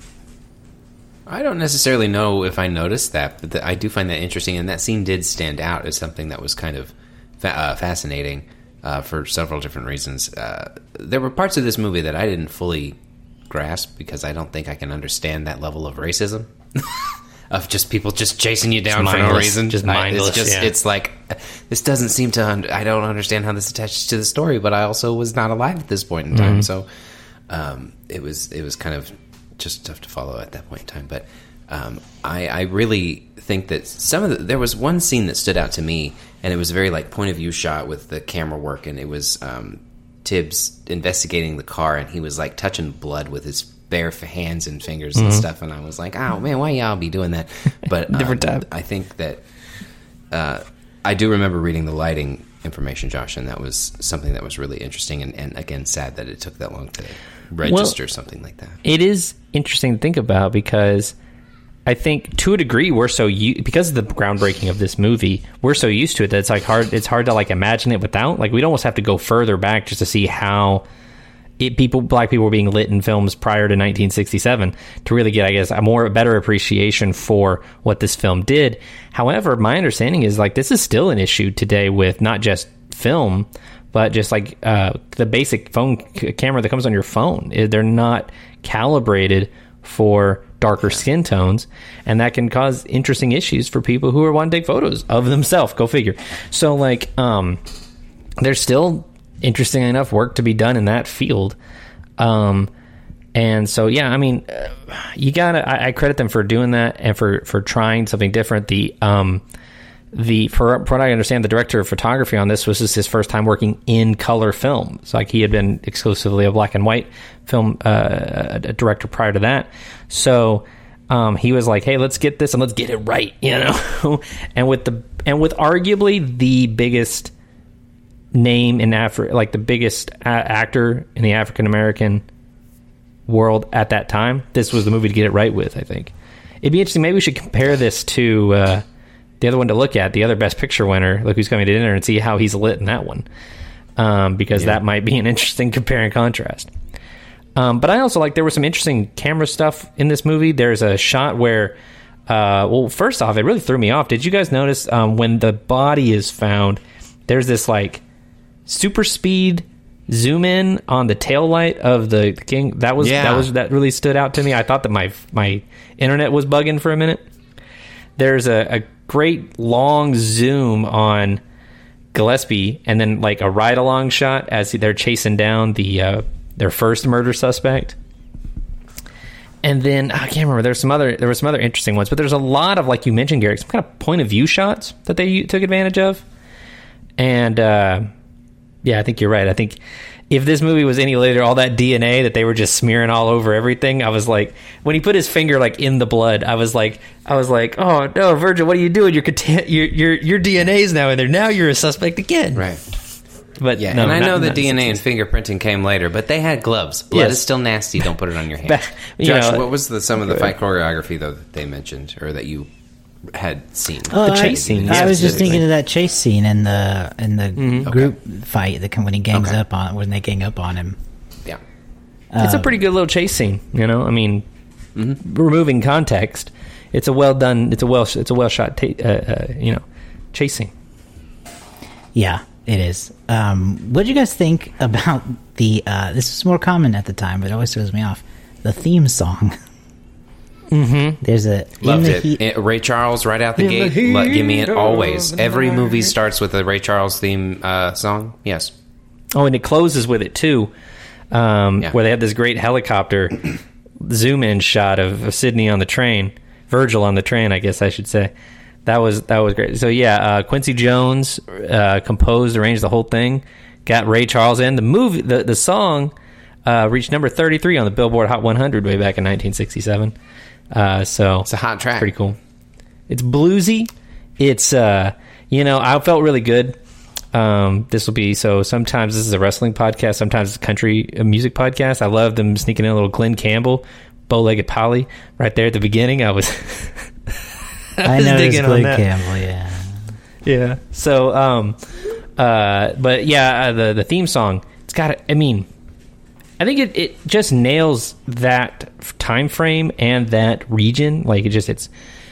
I don't necessarily know if I noticed that, but I do find that interesting, and that scene did stand out as something that was kind of fascinating for several different reasons. There were parts of this movie that I didn't fully grasp because I don't think I can understand that level of racism of just people just chasing you down for no reason. Just mindless. It's like, this doesn't seem to. I don't understand how this attaches to the story, but I also was not alive at this point in time, so it was kind of just tough to follow at that point in time. But I really think that there was one scene that stood out to me, and it was a very like point of view shot with the camera work, and it was Tibbs investigating the car, and he was like touching blood with his bare hands and fingers and stuff, and I was like, oh man, why y'all be doing that? But different time. I think that I do remember reading the lighting information, Josh, and that was something that was really interesting, and again, sad that it took that long to register something like that. It is interesting to think about because I think to a degree because of the groundbreaking of this movie, we're so used to it that it's hard to like imagine it without. Like, we'd almost have to go further back just to see how black people were being lit in films prior to 1967 to really get, I guess, a better appreciation for what this film did. However, my understanding is like this is still an issue today with not just film, but just like the basic phone camera that comes on your phone. They're not calibrated for darker skin tones, and that can cause interesting issues for people who are wanting to take photos of themselves. Go figure. So like there's still interesting enough work to be done in that field, and so yeah, I mean, I credit them for doing that and for trying something different. For what I understand, the director of photography on this was his first time working in color film. It's like he had been exclusively a black and white film director prior to that. So he was like, "Hey, let's get this and let's get it right," you know. and with arguably the biggest name in like the biggest actor in the African American world at that time, this was the movie to get it right with. I think it'd be interesting. Maybe we should compare this to the other one to look at, the other Best Picture winner, Look Who's Coming to Dinner, and see how he's lit in that one, because that might be an interesting compare and contrast. But I also there was some interesting camera stuff in this movie. There's a shot where, well, first off, it really threw me off. Did you guys notice when the body is found, there's this like super speed zoom in on the tail light of the king? That really stood out to me. I thought that my internet was bugging for a minute. There's a great long zoom on Gillespie, and then like a ride along shot as they're chasing down their first murder suspect. And then I can't remember. There were some other interesting ones, but there's a lot of, like you mentioned, Garrick, some kind of point of view shots that they took advantage of. And I think you're right. I think if this movie was any later, all that DNA that they were just smearing all over everything, I was like, when he put his finger like in the blood, I was like, oh no, Virgil, what are you doing? Your DNA's now in there. Now you're a suspect again. Right. But yeah, and I know the DNA and fingerprinting came later, but they had gloves. Blood is still nasty. Don't put it on your hand. Josh, what was some of the fight choreography though that they mentioned or that you had seen? The chase scene. I was just thinking of that chase scene in the group fight when he gangs up on when they gang up on him. Yeah, it's a pretty good little chase scene. You know, I mean, removing context, it's a well done. It's a well shot. Chase scene. Yeah. It is. What did you guys think about the... this was more common at the time, but it always throws me off. The theme song. Mm-hmm. There's a... Loved it. Ray Charles right out the gate. Give me it always. Every movie starts with a Ray Charles theme song. Yes. Oh, and it closes with it, too. Where they have this great helicopter zoom-in shot of Sidney on the train. Virgil on the train, I guess I should say. That was great. So Quincy Jones composed, arranged the whole thing, got Ray Charles in. The song reached number 33 on the Billboard Hot 100 way back in 1967. So it's a hot track. Pretty cool. It's bluesy. It's I felt really good. This will be sometimes this is a wrestling podcast, sometimes it's a country music podcast. I love them sneaking in a little Glenn Campbell, Bow-Legged Polly right there at the beginning. I was digging on that. Campbell, yeah. So, the theme song. It's got. I mean, I think it just nails that time frame and that region. Like it's.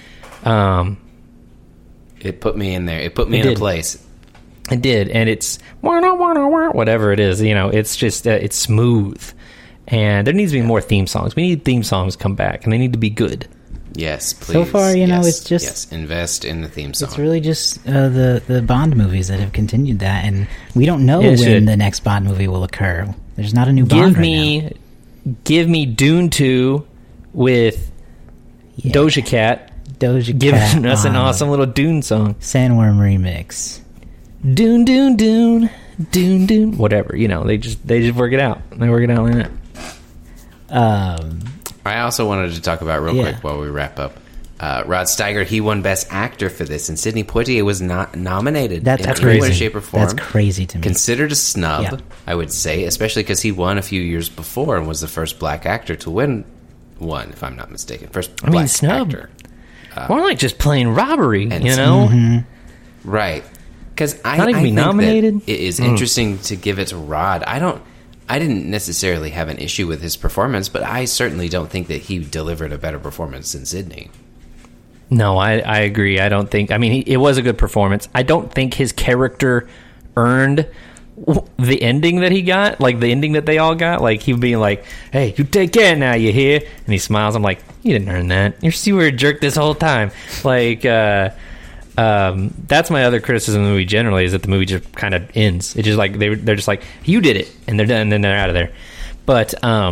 It put me in there. It put me in a place. It did, and it's whatever it is. It's just it's smooth, and there needs to be more theme songs. We need theme songs to come back, and they need to be good. Yes, please. So far, it's just... invest in the theme song. It's really just the Bond movies that have continued that, and we don't know when the next Bond movie will occur. There's not a new Bond now. Give me Dune 2 with Doja Cat. Giving us an awesome little Dune song. Sandworm remix. Dune, Dune, Dune, Dune, Dune. Whatever, they just work it out. They work it out like that. I also wanted to talk about real quick while we wrap up. Rod Steiger, he won Best Actor for this, and Sidney Poitier was not nominated. That's in crazy. Any way, shape, or form. That's crazy to me. Considered a snub, I would say, especially because he won a few years before and was the first black actor to win one, if I'm not mistaken. First black snub. actor. More like just plain robbery, Mm-hmm. Right. Because I think nominated. It is interesting to give it to Rod. I didn't necessarily have an issue with his performance, but I certainly don't think that he delivered a better performance than Sidney. No, I agree. I don't think... I mean, it was a good performance. I don't think his character earned the ending that he got, like the ending that they all got. Like, he would be like, hey, you take care now, you hear? And he smiles. I'm like, you didn't earn that. You were a jerk this whole time. Like, that's my other criticism of the movie generally, is that the movie just kind of ends. It's just like they're just like, you did it, and they're done, and then they're out of there. But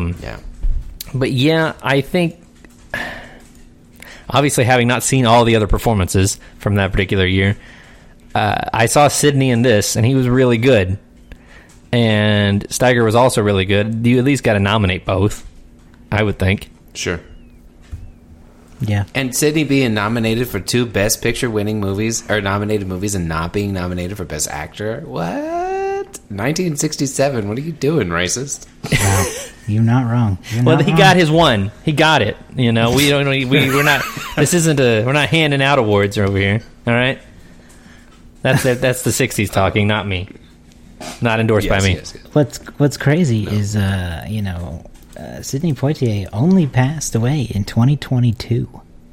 I think obviously, having not seen all the other performances from that particular year, I saw Sidney in this, and he was really good, and Steiger was also really good. You at least got to nominate both, I would think. Sure. Yeah. And Sidney being nominated for 2 Best Picture winning movies, or nominated movies, and not being nominated for Best Actor? What? 1967. What are you doing, racist? Wow. You're not wrong. He got his one. He got it. You know, we're not. This isn't we're not handing out awards over here. All right. That's the 60s talking, not me. Not endorsed by me. Yes. What's crazy is Sidney Poitier only passed away in 2022.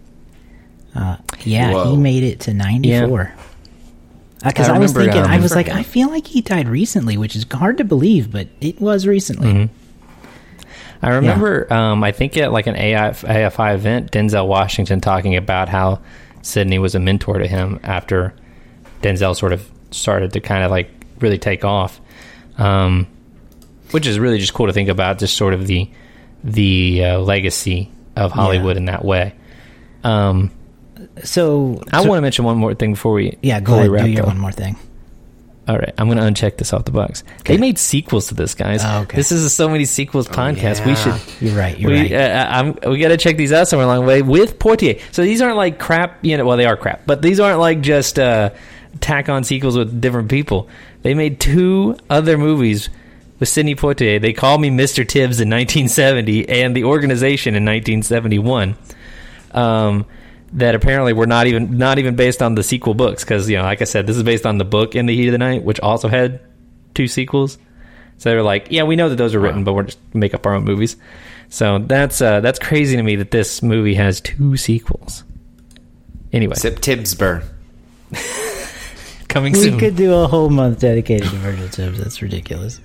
He made it to 94. Because I was thinking, I was like, I feel like he died recently, which is hard to believe, but it was recently. Mm-hmm. I remember, I think at like an AFI event, Denzel Washington talking about how Sidney was a mentor to him after Denzel sort of started to kind of like really take off, which is really just cool to think about, just sort of the legacy of Hollywood in that way. So I want to mention one more thing before we go ahead, do your one more thing. All right, I'm going to uncheck this off the box. Okay. They made sequels to this, guys. Oh, okay. This is a So Many Sequels podcast. Yeah. We should. You're right. We got to check these out somewhere along the way with Poitier. So these aren't like crap. Well, they are crap, but these aren't like just tack on sequels with different people. They made 2 other movies with Sidney Poitier. They Call Me Mr. Tibbs in 1970 and The Organization in 1971. That apparently were not even based on the sequel books, because like I said, this is based on the book In the Heat of the Night, which also had 2 sequels. So they were like, yeah, we know that those are written, but we're just make up our own movies. So that's crazy to me that this movie has 2 sequels. Anyway, Sip Tibbsburg. Coming soon. We could do a whole month dedicated to Virgil Tibbs. That's ridiculous.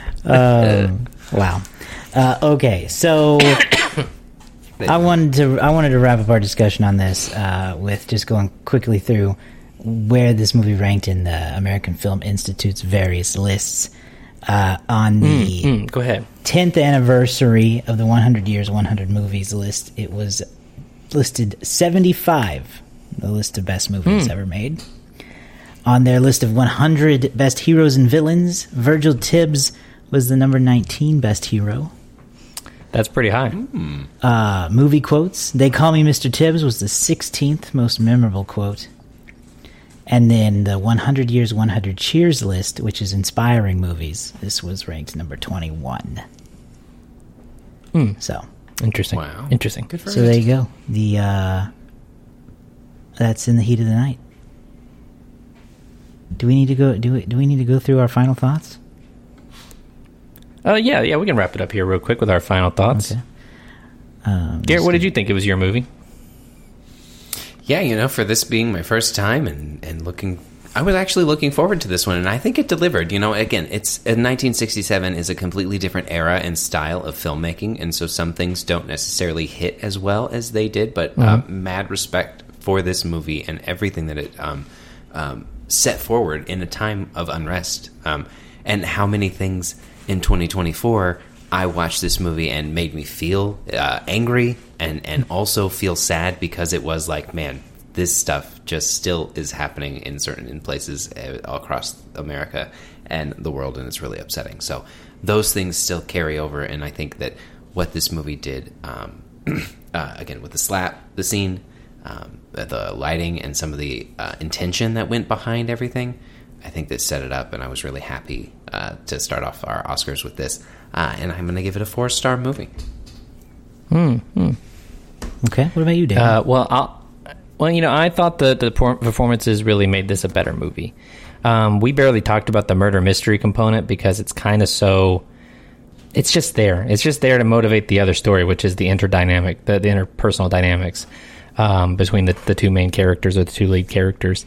Wow. Okay, so I wanted to wrap up our discussion on this with just going quickly through where this movie ranked in the American Film Institute's various lists. On the go ahead. 10th anniversary of the 100 Years, 100 Movies list, it was listed 75, the list of best movies ever made. On their list of 100 best heroes and villains, Virgil Tibbs was the number 19 best hero. That's pretty high. Movie quotes. They Call Me Mr. Tibbs was the 16th most memorable quote. And then the 100 Years, 100 Cheers list, which is inspiring movies, this was ranked number 21. So. Interesting. Wow. Interesting. Good for So there you go. That's In the Heat of the Night. Do we need to go? Do we need to go through our final thoughts? Yeah, we can wrap it up here real quick with our final thoughts. Okay. Garrett, what did you think? It was your movie? Yeah, for this being my first time and I was actually looking forward to this one, and I think it delivered. Again, it's 1967 is a completely different era and style of filmmaking, and so some things don't necessarily hit as well as they did. But mad respect for this movie and everything that it set forward in a time of unrest, and how many things in 2024 I watched this movie and made me feel angry and also feel sad, because it was like, man, this stuff just still is happening in places all across America and the world, and it's really upsetting. So those things still carry over, and I think that what this movie did, again, with the slap, the scene, the lighting, and some of the intention that went behind everything, I think that set it up, and I was really happy to start off our Oscars with this. And I'm going to give it a 4-star movie. Okay, what about you, Dave? I thought the performances really made this a better movie. We barely talked about the murder mystery component because it's kind of so... It's just there. It's just there to motivate the other story, which is the interdynamic, the interpersonal dynamics between the 2 main characters, or the 2 lead characters.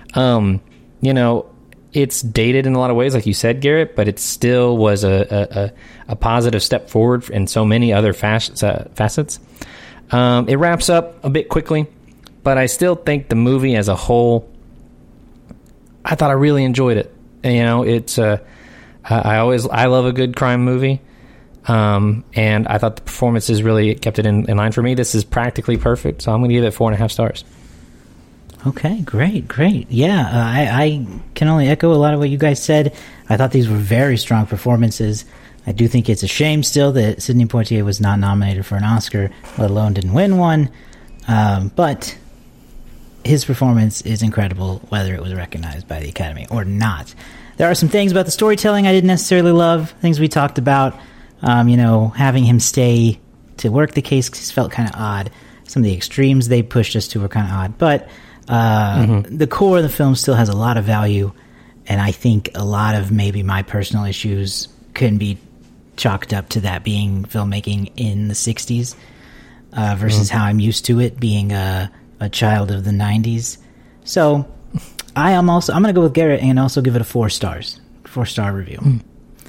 It's dated in a lot of ways, like you said, Garrett, but it still was a positive step forward in so many other facets. It wraps up a bit quickly, but I still think the movie as a whole, I thought I really enjoyed it. And, it's I love a good crime movie, and I thought the performances really kept it in line for me. This is practically perfect, so I'm going to give it 4.5 stars. Okay, great. Yeah, I can only echo a lot of what you guys said. I thought these were very strong performances. I do think it's a shame still that Sidney Poitier was not nominated for an Oscar, let alone didn't win one. But his performance is incredible, whether it was recognized by the Academy or not. There are some things about the storytelling I didn't necessarily love, things we talked about. Having him stay to work the case felt kind of odd. Some of the extremes they pushed us to were kind of odd. But the core of the film still has a lot of value, and I think a lot of maybe my personal issues can be chalked up to that being filmmaking in the 60s versus how I'm used to it being a child of the 90s. So I'm going to go with Garrett and also give it a 4 stars. 4-star review.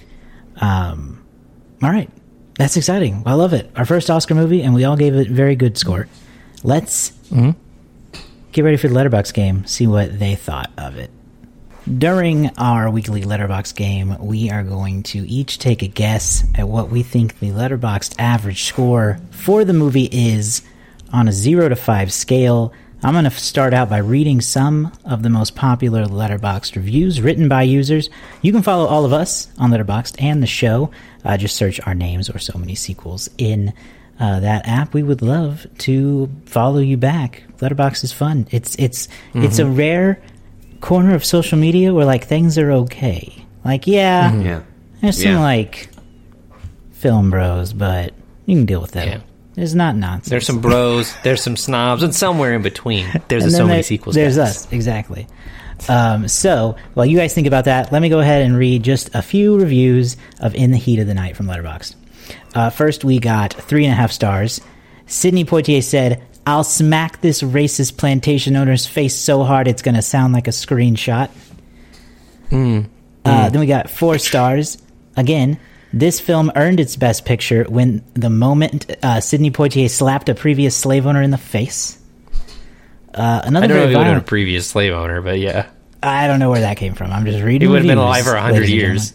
All right. That's exciting. I love it. Our first Oscar movie, and we all gave it a very good score. Let's get ready for the Letterboxd game, see what they thought of it. During our weekly Letterboxd game, we are going to each take a guess at what we think the Letterboxd average score for the movie is on a 0 to 5 scale. I'm going to start out by reading some of the most popular Letterboxd reviews written by users. You can follow all of us on Letterboxd and the show. Just search our names or So Many Sequels in that app. We would love to follow you back. Letterboxd is fun. It's a rare corner of social media where like things are okay. Like there's some like film bros, but you can deal with that. Yeah. There's not nonsense. There's some bros, there's some snobs, and somewhere in between, there's a So Many Sequels. There's us, exactly. So, while you guys think about that, let me go ahead and read just a few reviews of In the Heat of the Night from Letterboxd. First, we got 3.5 stars. Sidney Poitier said, "I'll smack this racist plantation owner's face so hard it's going to sound like a screenshot." Then we got 4 stars. Again, this film earned its best picture when the moment Sidney Poitier slapped a previous slave owner in the face. I don't know if he would have been a previous slave owner, but yeah. I don't know where that came from. I'm just reading. He would have been alive for 100 years.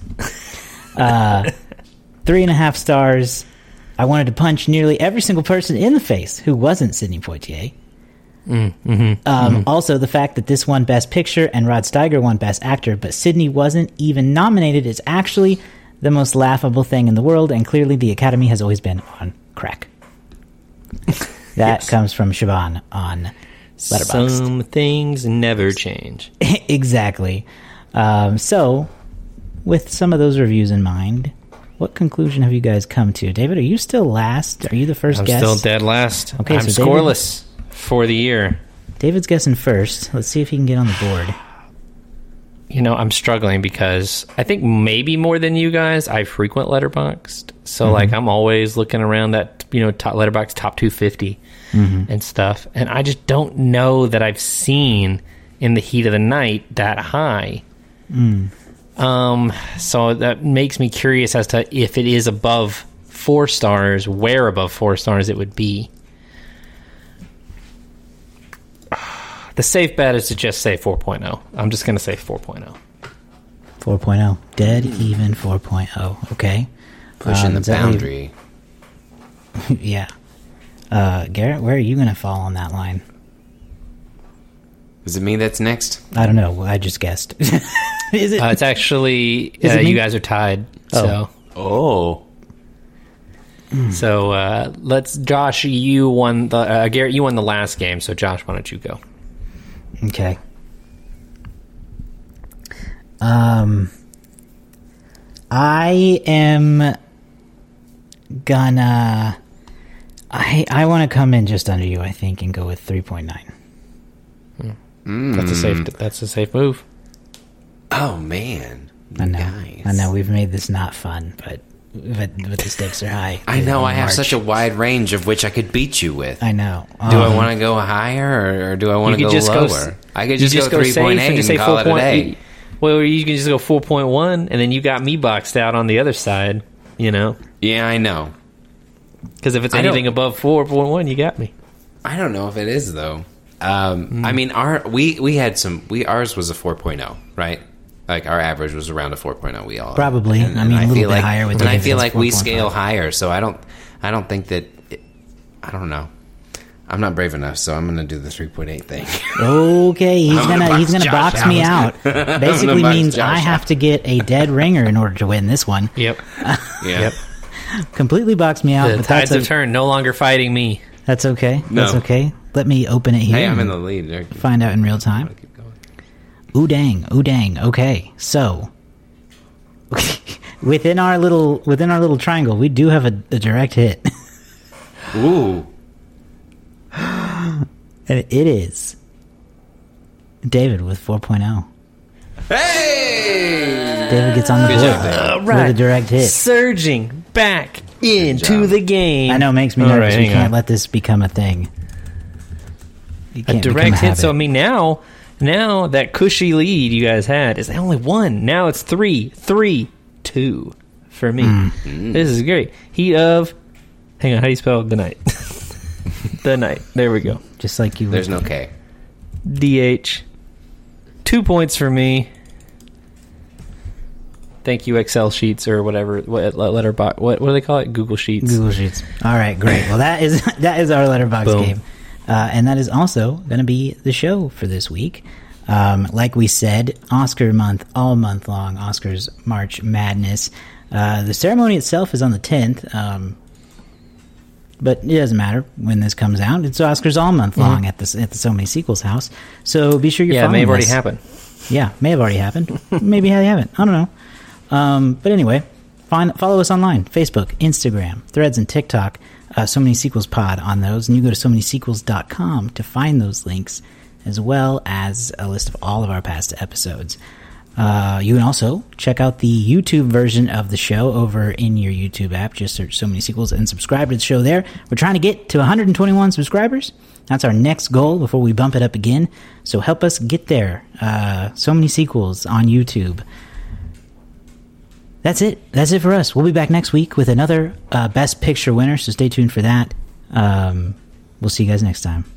3.5 stars. I wanted to punch nearly every single person in the face who wasn't Sidney Poitier. Also, the fact that this won Best Picture and Rod Steiger won Best Actor, but Sidney wasn't even nominated is actually the most laughable thing in the world, and clearly the Academy has always been on crack. That comes from Siobhan on Letterboxd. Some things never change. Exactly. So, with some of those reviews in mind, what conclusion have you guys come to? David, are you still last? Are you the first guest? I'm still dead last. Okay, I'm so scoreless for the year. David's guessing first. Let's see if he can get on the board. I'm struggling because I think maybe more than you guys, I frequent Letterboxd. So, I'm always looking around that, top Letterboxd top 250 and stuff. And I just don't know that I've seen In the Heat of the Night that high. So that makes me curious as to if it is above 4 stars, where above 4 stars it would be. The safe bet is to just say 4.0. I'm just going to say 4.0. 4.0. Dead even 4.0. Okay. Pushing the boundary. Yeah. Garrett, where are you going to fall on that line? Is it me that's next? I don't know. I just guessed. Is it? It's actually... you guys are tied. So. So, let's... Josh, you won the... Garrett, you won the last game, so Josh, why don't you go? Okay. I am gonna... I want to come in just under you, I think, and go with 3.9. That's a safe move. Oh, man. I know. Nice. I know, we've made this not fun, but the stakes are high. I know, I have such a wide range of which I could beat you with. I know. Do I want to go higher, or do I want to go lower? I could just go 3.8 and call it a day. Well, you can just go 4.1, and then you got me boxed out on the other side, Yeah, I know. Because if it's anything above 4.1, you got me. I don't know if it is, though. I mean, ours was a 4.0, right? Like, our average was around a 4.0. We all probably. A little bit higher. And I feel like we scale higher, so I don't think that. I don't know. I'm not brave enough, so I'm going to do the 3.8 thing. Okay, he's gonna box me out. Basically means I have to get a dead ringer in order to win this one. Yep. Yep. Completely boxed me out. The tides have turned. No longer fighting me. That's okay. No. That's okay. let me open it here. Hey, I'm in the lead. There. Find out in real time. Ooh dang. Okay, so within our little triangle, we do have a direct hit. Ooh. And it is David with 4.0. Hey! David gets on the board with a direct hit. Surging back into the game. I know, it makes me nervous. We can't let this become a thing. A direct hit. So, I mean, now that cushy lead you guys had is only 1. Now it's 3-2 for me. This is great. Heat of... Hang on, how do you spell the night? The night. There we go. Just like you. There's no K. DH. 2 points for me. Thank you, Excel sheets or whatever. What letterbox? What do they call it? Google Sheets. Google Sheets. All right, great. Well, that is our letterbox game, and that is also going to be the show for this week. Like we said, Oscar month, all month long. Oscars March Madness. The ceremony itself is on the 10th. But it doesn't matter when this comes out. It's Oscars all month long at the So Many Sequels house. So be sure you're following it may have already us. happened. Yeah, may have already happened. Maybe they haven't. I don't know. But anyway, follow us online. Facebook, Instagram, Threads, and TikTok. So Many Sequels Pod on those. And you go to SoManySequels.com to find those links, as well as a list of all of our past episodes. You can also check out the YouTube version of the show over in your YouTube app. Just search So Many Sequels and subscribe to the show there. We're trying to get to 121 subscribers. That's our next goal before we bump it up again. So help us get there. So Many Sequels on YouTube. That's it. That's it for us. We'll be back next week with another Best Picture winner, so stay tuned for that. We'll see you guys next time.